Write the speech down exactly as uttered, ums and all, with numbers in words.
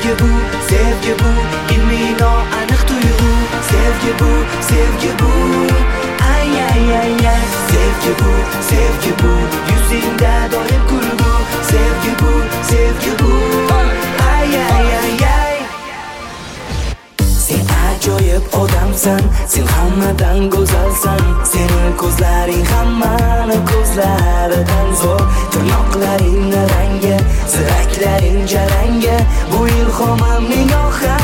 Sevgi bu, sevgi bu, ilmiy noaniq tuyg'u. Sevgi bu, sevgi bu, ay ay ay ay. Sevgi bu, sevgi bu, yuzingda doim kulgu. Sevgi bu, sevgi bu, ay ay ay ay. Sen ajoyib odamsan, sen hammadan go'zalsan. Sening ko'zlaring hammani ko'zlaridan zo'r. Tirnoqlaring rangi, siraklaring jaranga. Bu ilhomimning oxir